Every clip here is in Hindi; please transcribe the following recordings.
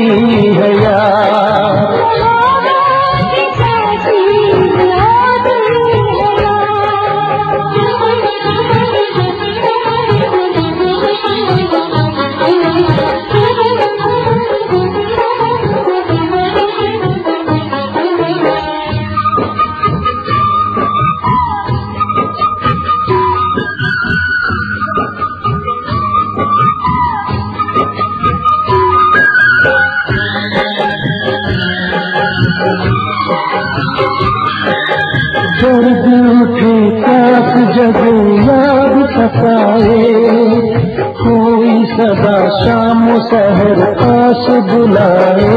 है यार। दर्द उठे प्यास जगे याद सताए, कोई सदा शाम सहर पास बुलाए।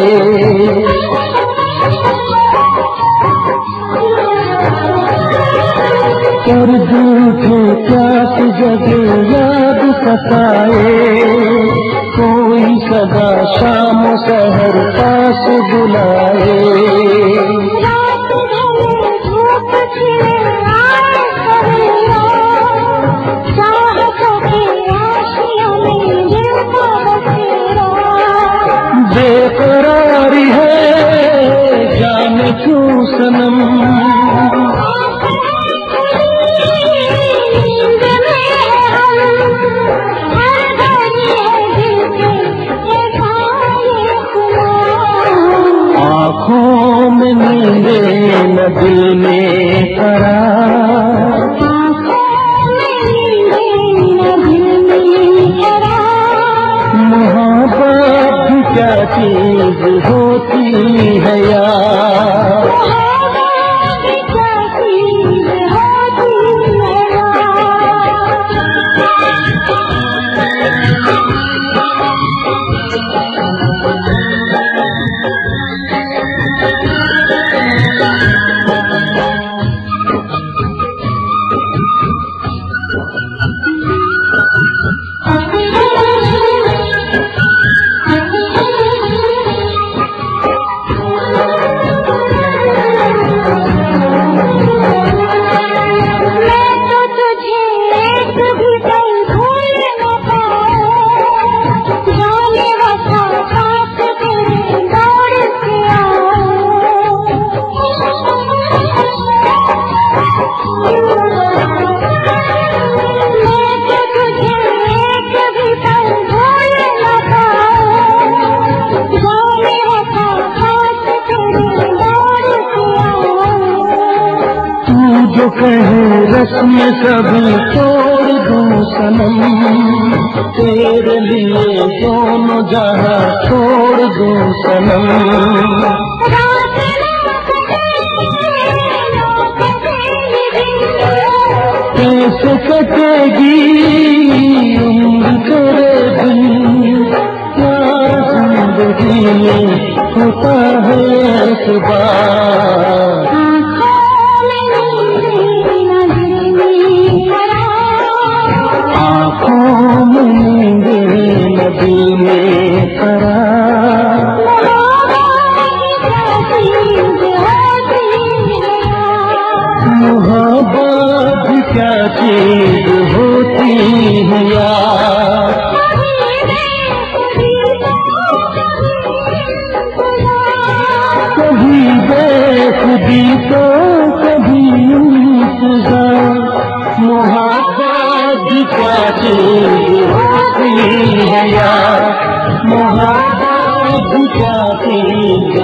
दर्द उठे प्यास जगे याद सताए, कोई सदा शाम सहर पास बुलाए। बेकरारी है जाने क्यों सनम, आँखों में नींदे न दिल में करार, मोहब्बत क्या चीज होती है यार। जो कहे रस्म सभी तोड़ दूं सनम, तेरे लिए दोनों जहां छोड़ दूं सनम। कैसे कटेगी उम्र करे दिन, प्यार जिंदगी में होता है एक बार। आँखों में नींदे न दिल में करार, मोहब्बत क्या चीज होती है यार। कभी बेखुदी तो कभी इंतजार, मोहब्बत क्या चीज होती है यार। मोहब्बत क्या चीज